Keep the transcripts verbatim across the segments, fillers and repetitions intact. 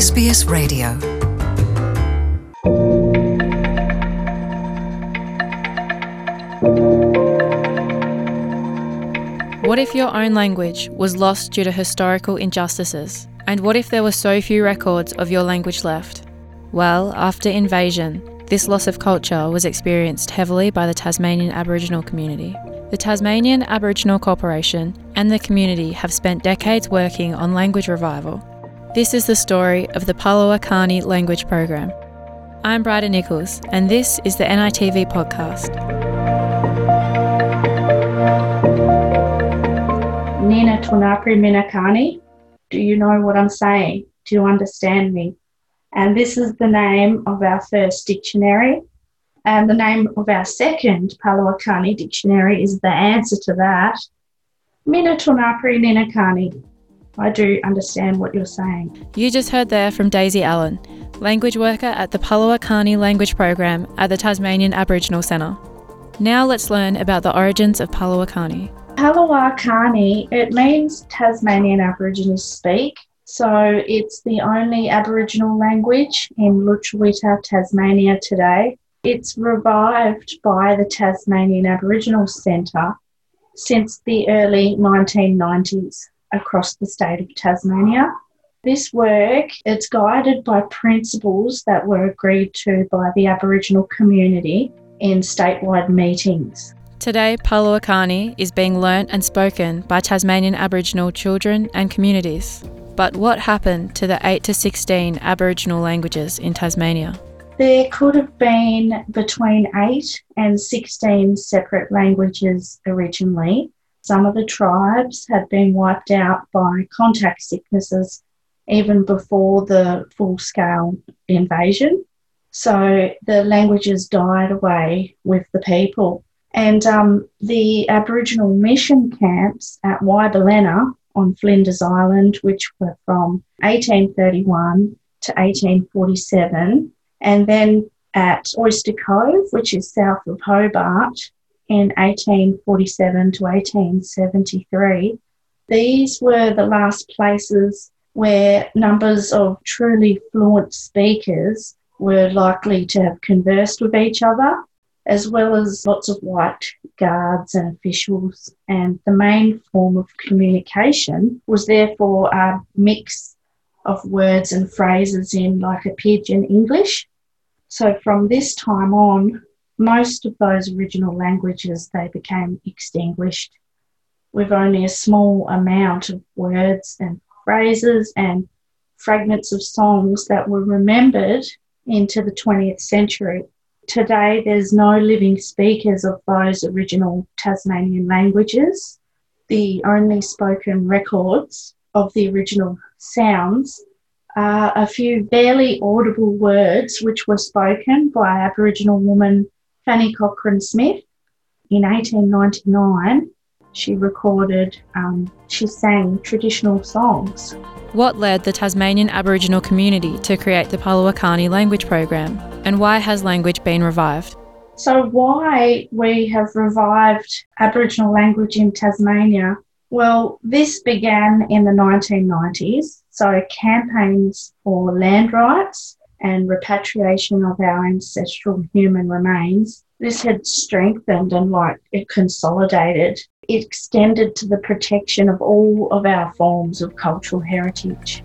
S B S Radio. What if your own language was lost due to historical injustices? And what if there were so few records of your language left? Well, after invasion, this loss of culture was experienced heavily by the Tasmanian Aboriginal community. The Tasmanian Aboriginal Corporation and the community have spent decades working on language revival. This is the story of the Palawakani Language Program. I'm Bryda Nichols, and this is the N I T V podcast. Nina Tunapri Minakani, do you know what I'm saying? Do you understand me? And this is the name of our first dictionary. And the name of our second Palawakani dictionary is the answer to that. Mina Tunapri Ninakani. I do understand what you're saying. You just heard there from Daisy Allen, language worker at the Palawakani Language Program at the Tasmanian Aboriginal Centre. Now let's learn about the origins of Palawakani. Palawakani, it means Tasmanian Aborigines speak. So it's the only Aboriginal language in Lutruwita, Tasmania today. It's revived by the Tasmanian Aboriginal Centre since the early nineteen nineties across the state of Tasmania. This work, it's guided by principles that were agreed to by the Aboriginal community in statewide meetings. Today, Palawakani is being learnt and spoken by Tasmanian Aboriginal children and communities. But what happened to the eight to sixteen Aboriginal languages in Tasmania? There could have been between eight and sixteen separate languages originally. Some of the tribes had been wiped out by contact sicknesses even before the full-scale invasion. So the languages died away with the people. And um, the Aboriginal mission camps at Waibalena on Flinders Island, which were from eighteen thirty-one to eighteen forty-seven, and then at Oyster Cove, which is south of Hobart, in eighteen forty-seven to eighteen seventy-three. These were the last places where numbers of truly fluent speakers were likely to have conversed with each other, as well as lots of white guards and officials. And the main form of communication was therefore a mix of words and phrases in like a pidgin English. So from this time on, most of those original languages, they became extinguished with only a small amount of words and phrases and fragments of songs that were remembered into the twentieth century. Today, there's no living speakers of those original Tasmanian languages. The only spoken records of the original sounds are a few barely audible words which were spoken by Aboriginal woman Fanny Cochrane Smith. In eighteen ninety-nine, she recorded, um, she sang traditional songs. What led the Tasmanian Aboriginal community to create the Palawakani Language Program, and why has language been revived? So why we have revived Aboriginal language in Tasmania? Well, this began in the nineteen nineties, so campaigns for land rights and repatriation of our ancestral human remains. This had strengthened and like it consolidated. It extended to the protection of all of our forms of cultural heritage.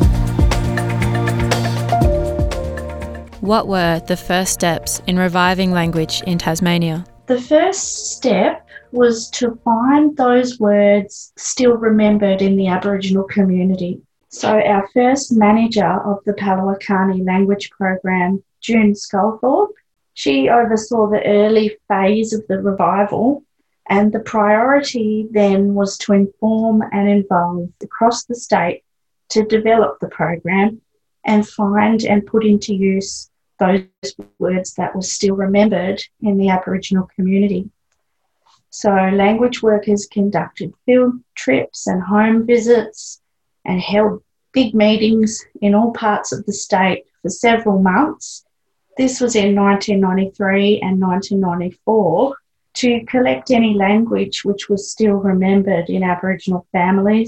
What were the first steps in reviving language in Tasmania? The first step was to find those words still remembered in the Aboriginal community. So our first manager of the Palawakani Language Program, June Sculthorpe, she oversaw the early phase of the revival, and the priority then was to inform and involve across the state to develop the program and find and put into use those words that were still remembered in the Aboriginal community. So language workers conducted field trips and home visits and held big meetings in all parts of the state for several months. This was in nineteen ninety-three and nineteen ninety-four to collect any language which was still remembered in Aboriginal families.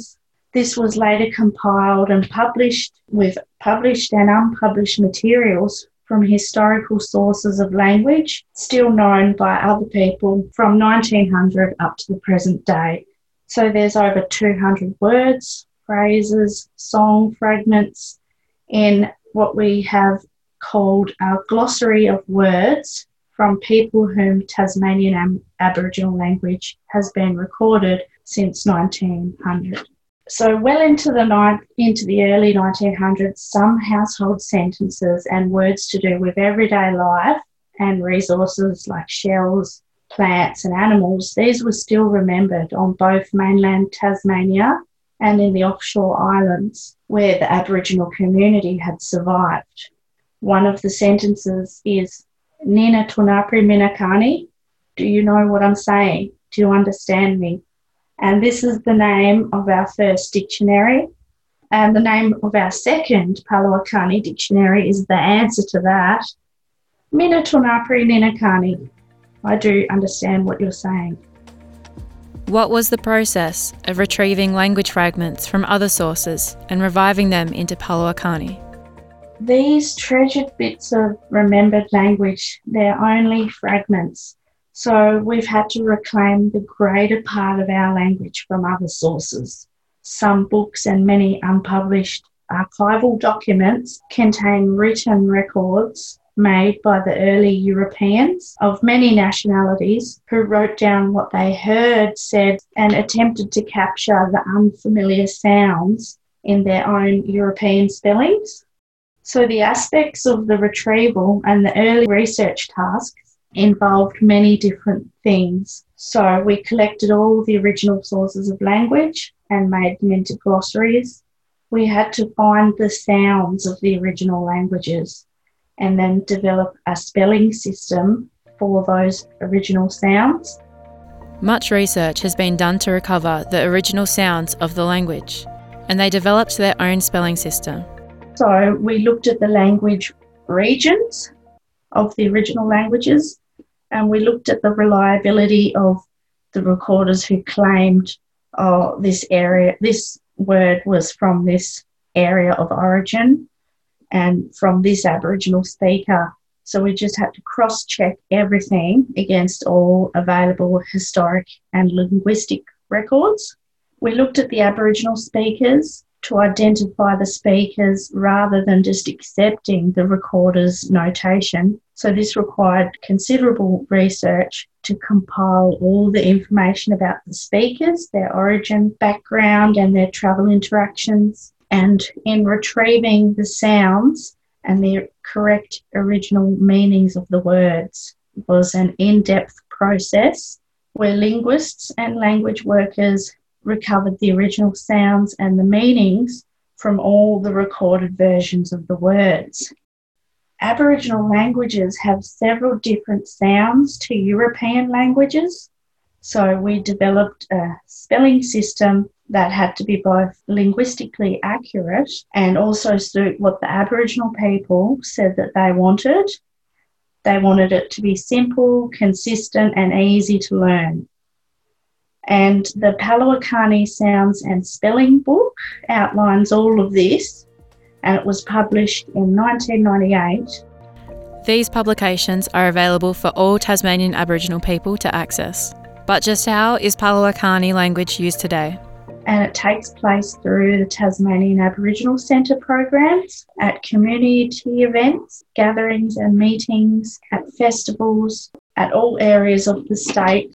This was later compiled and published with published and unpublished materials from historical sources of language, still known by other people from nineteen hundred up to the present day. So there's over two hundred words, phrases, song fragments in what we have called our glossary of words from people whom Tasmanian Aboriginal language has been recorded since nineteen hundred. So well into the ni- into the early nineteen hundreds, some household sentences and words to do with everyday life and resources like shells, plants and animals, these were still remembered on both mainland Tasmania and in the offshore islands where the Aboriginal community had survived. One of the sentences is, Nina Tunapri Minakani, do you know what I'm saying? Do you understand me? And this is the name of our first dictionary. And the name of our second Palawakani dictionary is the answer to that. Mina Tunapri Ninakani. I do understand what you're saying. What was the process of retrieving language fragments from other sources and reviving them into Palawakani? These treasured bits of remembered language, they're only fragments. So we've had to reclaim the greater part of our language from other sources. Some books and many unpublished archival documents contain written records made by the early Europeans of many nationalities who wrote down what they heard, said, and attempted to capture the unfamiliar sounds in their own European spellings. So the aspects of the retrieval and the early research tasks involved many different things. So we collected all the original sources of language and made them into glossaries. We had to find the sounds of the original languages and then develop a spelling system for those original sounds. Much research has been done to recover the original sounds of the language, and they developed their own spelling system. So we looked at the language regions of the original languages, and we looked at the reliability of the recorders who claimed, oh, this area, this word was from this area of origin and from this Aboriginal speaker. So we just had to cross-check everything against all available historic and linguistic records. We looked at the Aboriginal speakers to identify the speakers rather than just accepting the recorder's notation. So this required considerable research to compile all the information about the speakers, their origin, background, and their travel interactions. And in retrieving the sounds and the correct original meanings of the words was an in-depth process where linguists and language workers recovered the original sounds and the meanings from all the recorded versions of the words. Aboriginal languages have several different sounds to European languages, so we developed a spelling system that had to be both linguistically accurate and also suit what the Aboriginal people said that they wanted. They wanted it to be simple, consistent, and easy to learn. And the Palawakani Sounds and Spelling book outlines all of this, and it was published in nineteen ninety-eight. These publications are available for all Tasmanian Aboriginal people to access. But just how is Palawakani language used today? And it takes place through the Tasmanian Aboriginal Centre programs, at community events, gatherings and meetings, at festivals, at all areas of the state,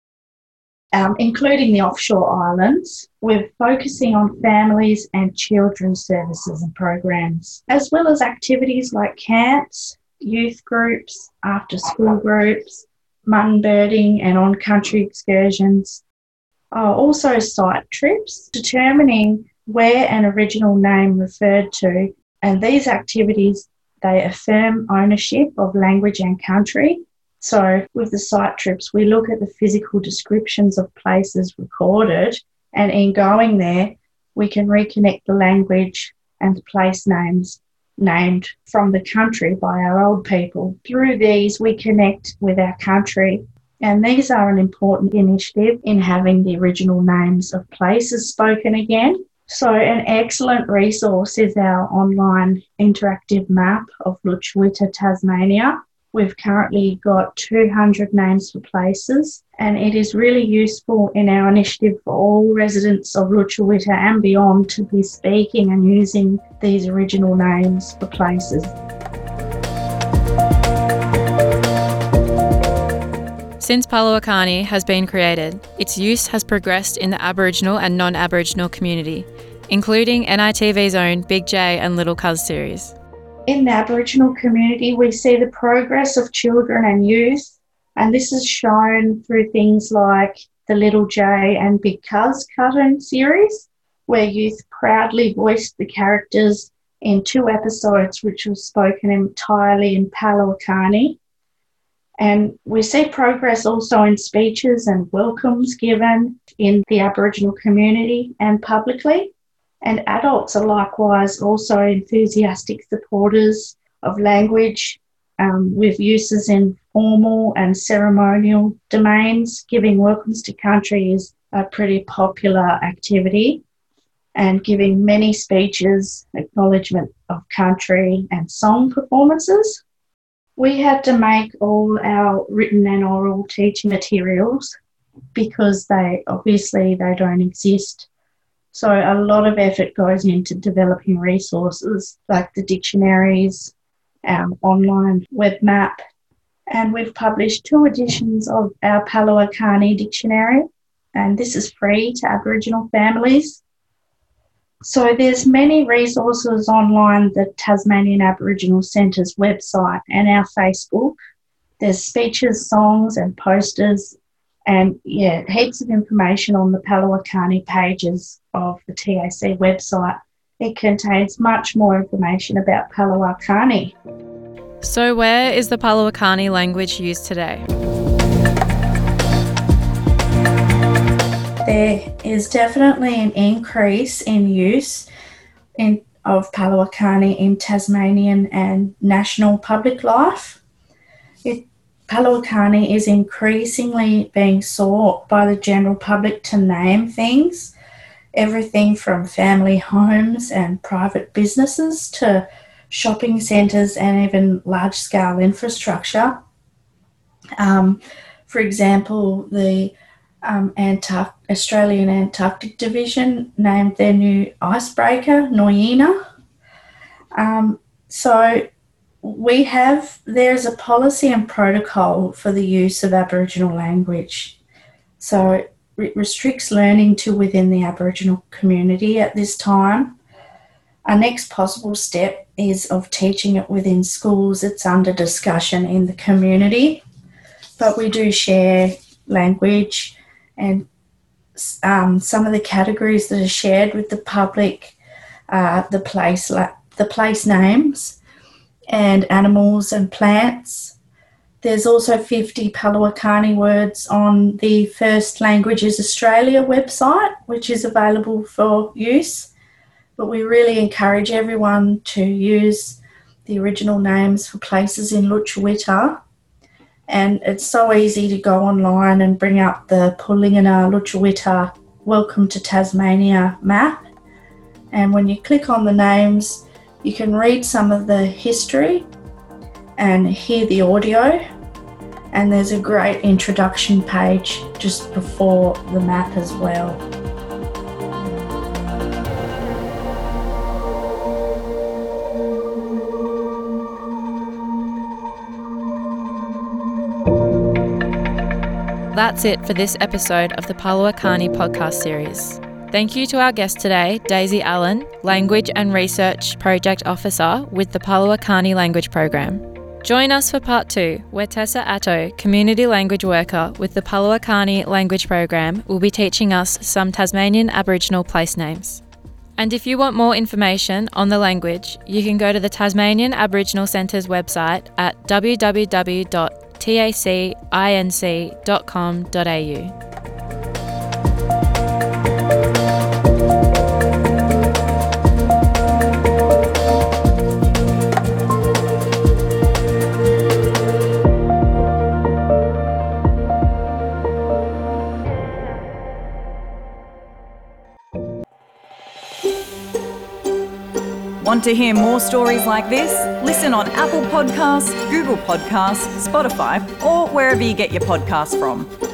um, including the offshore islands. We're focusing on families and children's services and programs, as well as activities like camps, youth groups, after-school groups, mutton birding and on-country excursions. Oh, also site trips, determining where an original name referred to, and these activities, they affirm ownership of language and country. So with the site trips, we look at the physical descriptions of places recorded, and in going there, we can reconnect the language and the place names named from the country by our old people. Through these, we connect with our country. And these are an important initiative in having the original names of places spoken again. So an excellent resource is our online interactive map of Lutruwita, Tasmania. We've currently got two hundred names for places, and it is really useful in our initiative for all residents of Lutruwita and beyond to be speaking and using these original names for places. Since Palawakani has been created, its use has progressed in the Aboriginal and non-Aboriginal community, including N I T V's own Big J and Little Cuz series. In the Aboriginal community, we see the progress of children and youth, and this is shown through things like the Little J and Big Cuz cartoon series, where youth proudly voiced the characters in two episodes which were spoken entirely in Palawakani. And we see progress also in speeches and welcomes given in the Aboriginal community and publicly. And adults are likewise also enthusiastic supporters of language, um, with uses in formal and ceremonial domains. Giving welcomes to country is a pretty popular activity, and giving many speeches, acknowledgement of country and song performances. We had to make all our written and oral teaching materials because they obviously they don't exist. So a lot of effort goes into developing resources like the dictionaries, our online web map, and we've published two editions of our Palawakani dictionary, and this is free to Aboriginal families. So there's many resources online, the Tasmanian Aboriginal Centre's website and our Facebook. There's speeches, songs and posters, and yeah, heaps of information on the Palawakani pages of the T A C website. It contains much more information about Palawakani. So where is the Palawakani language used today? There is definitely an increase in use in, of Palawakani in Tasmanian and national public life. It, Palawakani is increasingly being sought by the general public to name things, everything from family homes and private businesses to shopping centres and even large-scale infrastructure. Um, for example, the um, Antarct- Australian Antarctic Division named their new icebreaker Noyina. Um, so we have, there's a policy and protocol for the use of Aboriginal language. So it restricts learning to within the Aboriginal community at this time. Our next possible step is of teaching it within schools. It's under discussion in the community, but we do share language, and um, some of the categories that are shared with the public are the place, the place names and animals and plants. There's also fifty Palawakani words on the First Languages Australia website, which is available for use. But we really encourage everyone to use the original names for places in Lutruwita. And it's so easy to go online and bring up the Pulingana Lutruwita Welcome to Tasmania map. And when you click on the names, you can read some of the history and hear the audio. And there's a great introduction page just before the map as well. That's it for this episode of the Palawakani podcast series. Thank you to our guest today, Daisy Allen, Language and Research Project Officer with the Palawakani Language Program. Join us for part two, where Tessa Atto, Community Language Worker with the Palawakani Language Program, will be teaching us some Tasmanian Aboriginal place names. And if you want more information on the language, you can go to the Tasmanian Aboriginal Centre's website at w w w dot tacinc dot com dot a u. To hear more stories like this, listen on Apple Podcasts, Google Podcasts, Spotify, or wherever you get your podcasts from.